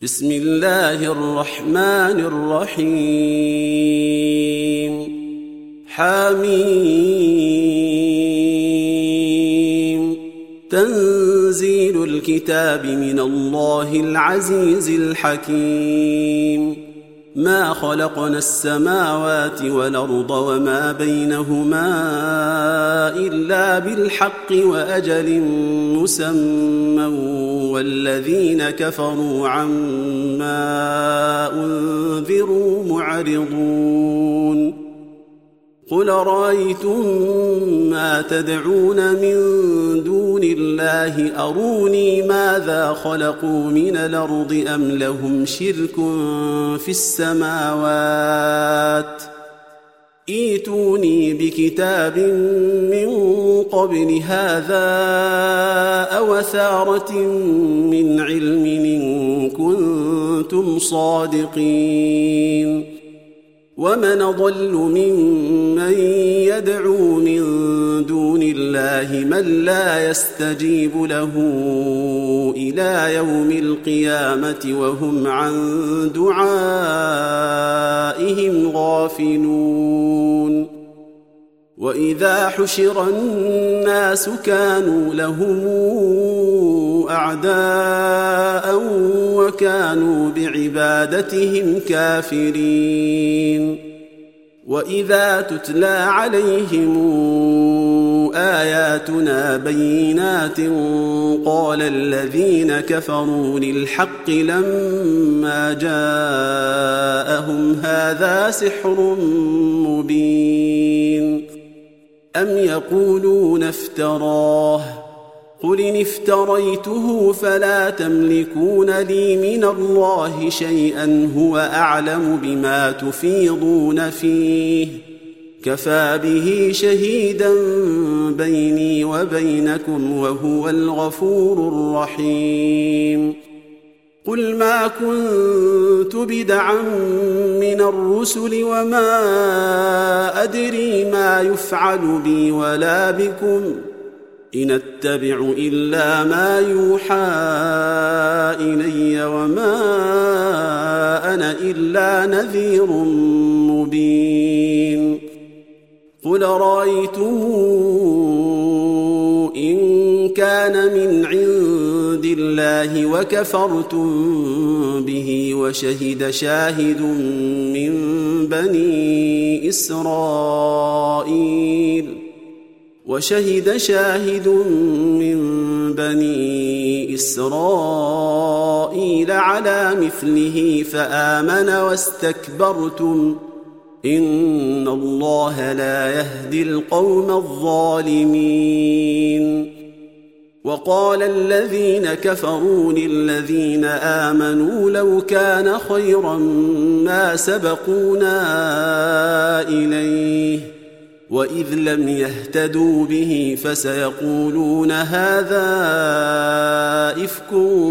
بسم الله الرحمن الرحيم حميم تنزيل الكتاب من الله العزيز الحكيم ما خلقنا السماوات والأرض وما بينهما إلا بالحق وأجل مسمى والذين كفروا عما أنذروا معرضون قل رأيتم ما تدعون من دون الله أروني ماذا خلقوا من الأرض أم لهم شرك في السماوات ائتوني بكتاب من قبل هذا أو أثارة من علم إن كنتم صادقين ومن أضل ممن يدعو من دون الله من لا يستجيب له إلى يوم القيامة وهم عن دعائهم غافلون وإذا حشر الناس كانوا لهم أعداء وكانوا بعبادتهم كافرين وإذا تتلى عليهم آياتنا بينات قال الذين كفروا للحق لما جاءهم هذا سحر مبين أم يقولون افتراه قل إن افتريته فلا تملكون لي من الله شيئا هو أعلم بما تفيضون فيه كفى به شهيدا بيني وبينكم وهو الغفور الرحيم قل ما كنت بدعا من الرسل وما أدري ما يفعل بي ولا بكم إن أتبع إلا ما يوحى إلي وما أنا إلا نذير مبين قل رأيتم إن كان من عند الله وكفرتم به وشهد شاهد من بني إسرائيل على مثله فآمن واستكبرتم إن الله لا يهدي القوم الظالمين وقال الذين كفروا للذين آمنوا لو كان خيرا ما سبقونا إليه وإذ لم يهتدوا به فسيقولون هذا إفك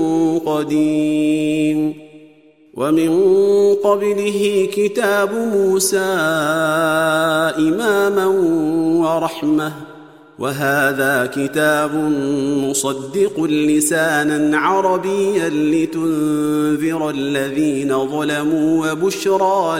قديم ومن قبله كتاب موسى إماما ورحمة وهذا كتاب مصدق لسانا عربيا لتنذر الذين ظلموا وبشرى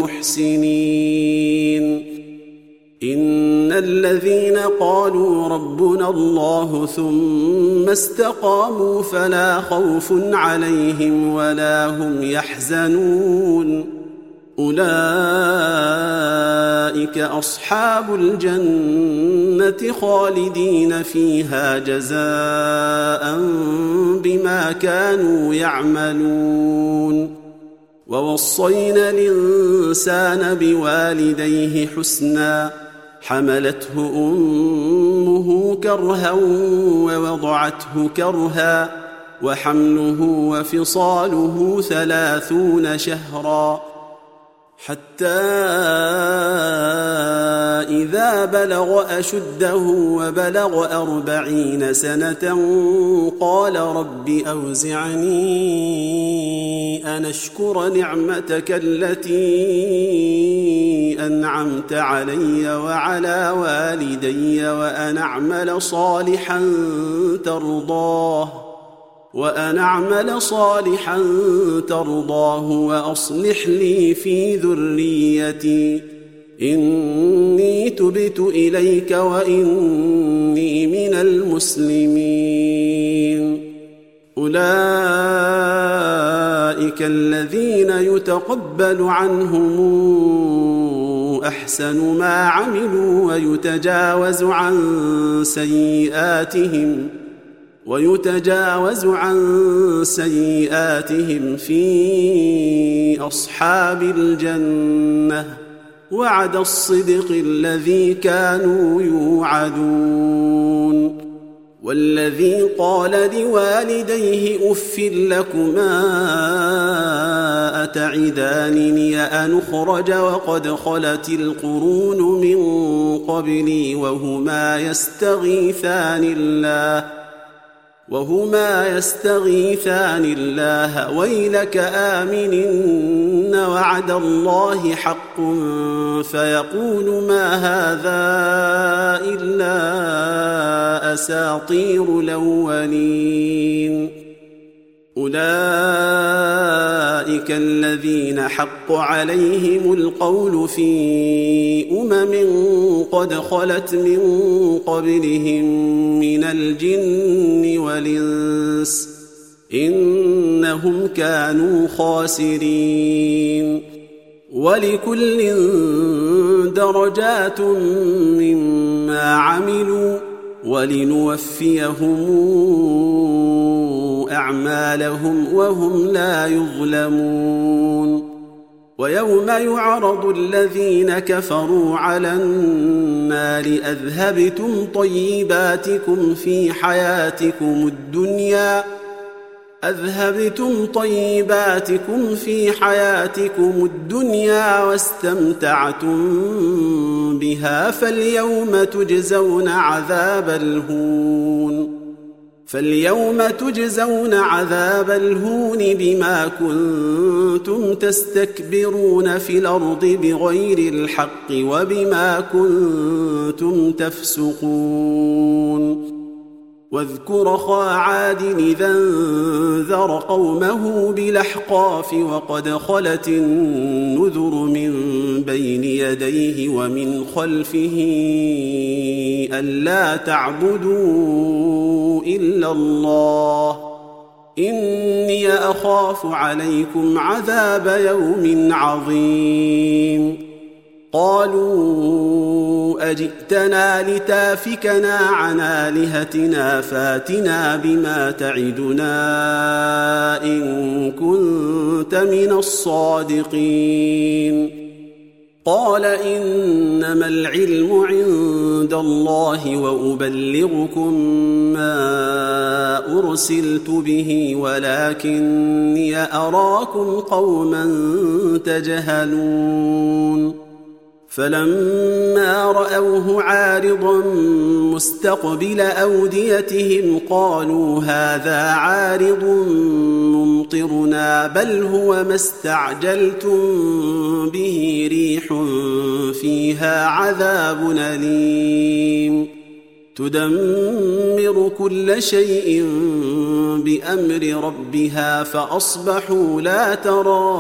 للمحسنين إن الذين قالوا ربنا الله ثم استقاموا فلا خوف عليهم ولا هم يحزنون أولئك أصحاب الجنة خالدين فيها جزاء بما كانوا يعملون ووصينا الإنسان بوالديه حسنا حملته أمه كرها ووضعته كرها وحمله وفصاله 30 شهرا حتى إذا بلغ أشده وبلغ 40 سنة قال رب أوزعني أن أشكر نعمتك التي أنعمت علي وعلى والدي وأن أعمل صالحا ترضاه وأن أعمل صالحا ترضاه وأصلح لي في ذريتي إني تبت إليك وإني من المسلمين. أولئك الذين يتقبل عنهم أحسن ما عملوا ويتجاوز عن سيئاتهم في أصحاب الجنة وعد الصدق الذي كانوا يوعدون. والذي قال لوالديه أف لكما أتعدانني أن أخرج وقد خلت القرون من قبلي وهما يستغيثان الله ويلك آمن إن وعد الله حق فيقول ما هذا إلا أساطير الأولين. أولئك الذين حق عليهم القول في قد خلت من قبلهم من الجن والإنس إنهم كانوا خاسرين. ولكل درجات مما عملوا ولنوفيهم أعمالهم وهم لا يظلمون. ويوم يعرض الذين كفروا على النار أذهبتم طيباتكم في حياتكم الدنيا واستمتعتم بها فاليوم تجزون عذاب الهون بما كنتم تستكبرون في الأرض بغير الحق وبما كنتم تفسقون. واذكر أخا عاد إذا انذر قومه بالأحقاف وقد خلت النذر من بين يديه ومن خلفه ألا تعبدوا إلا الله إني أخاف عليكم عذاب يوم عظيم. قالوا أجئتنا لتافكنا عن آلهتنا فاتنا بما تعدنا إن كنت من الصادقين. قال إنما العلم عند الله وأبلغكم ما أرسلت به ولكني أراكم قوما تجهلون. فلما رأوه عارضا مستقبل أوديتهم قالوا هذا عارض ممطرنا بل هو ما استعجلتم به ريح فيها عذاب أليم تدمر كل شيء بأمر ربها فأصبحوا لا ترى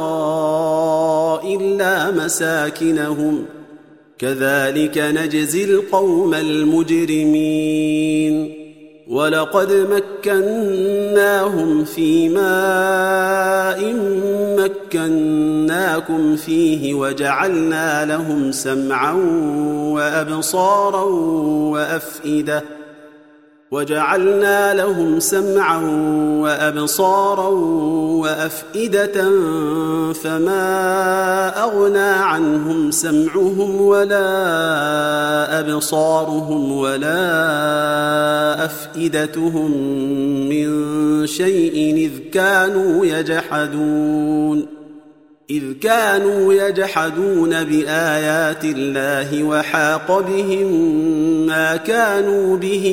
إلا مساكنهم كذلك نجزي القوم المجرمين. ولقد مكناهم في ماء مكناكم فيه وجعلنا لهم سمعا وأبصارا وأفئدة فما أغنى عنهم سمعهم ولا أبصارهم ولا أفئدتهم من شيء إذ كانوا يجحدون بآيات الله وحاق بهم ما كانوا به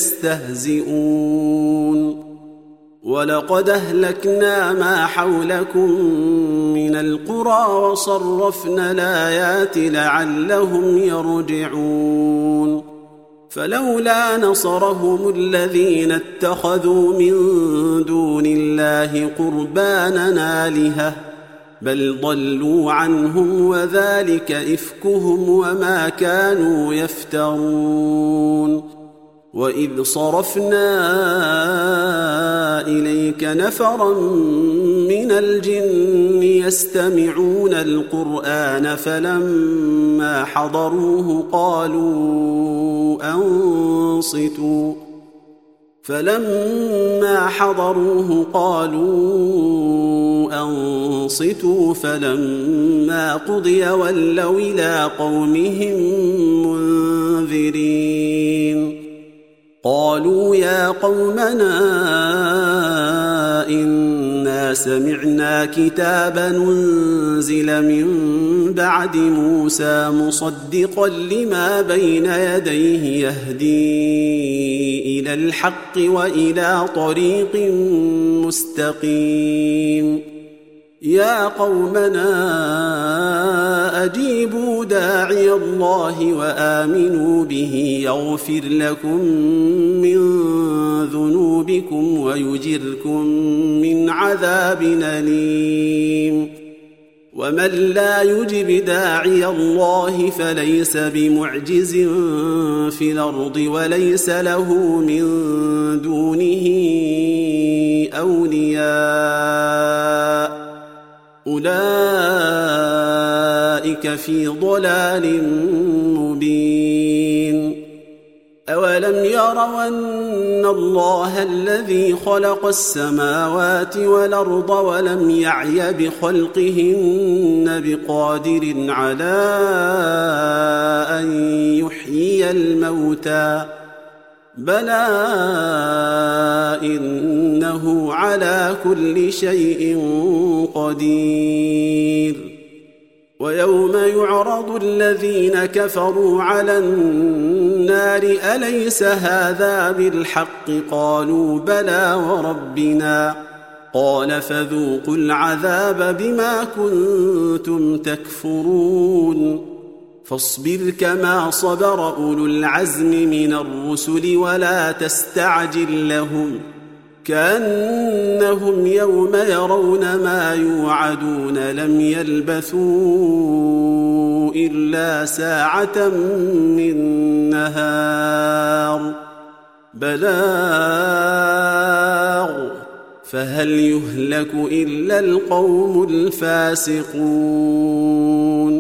يستهزئون. ولقد أهلكنا ما حولكم من القرى وصرفنا الآيات لعلهم يرجعون. فلولا نصرهم الذين اتخذوا من دون الله قربانا آلهة بل ضلوا عنهم وذلك إفكهم وما كانوا يفترون. وإذ صرفنا إليك نفرا من الجن يستمعون القرآن فلما حضروه قالوا أنصتوا فلما قضي ولوا إلى قومهم منذرين. قالوا يا قومنا إنا سمعنا كتابا أنزل من بعد موسى مصدقا لما بين يديه يهدي إلى الحق وإلى طريق مستقيم. يا قومنا أجيبوا داعي الله وآمنوا به يغفر لكم من ذنوبكم ويجركم من عذاب أليم. ومن لا يجب داعي الله فليس بمعجز في الأرض وليس له من دونه أولياء أولئك في ضلال مبين. أولم يروا أن الله الذي خلق السماوات والأرض ولم يعي بخلقهن بقادر على أن يحيي الموتى بلى إنه على كل شيء قدير. ويوم يعرض الذين كفروا على النار أليس هذا بالحق قالوا بلى وربنا قال فذوقوا العذاب بما كنتم تكفرون. فاصبر كما صبر أولو العزم من الرسل ولا تستعجل لهم كأنهم يوم يرون ما يوعدون لم يلبثوا إلا ساعة من نهار بلاغ فهل يهلك إلا القوم الفاسقون.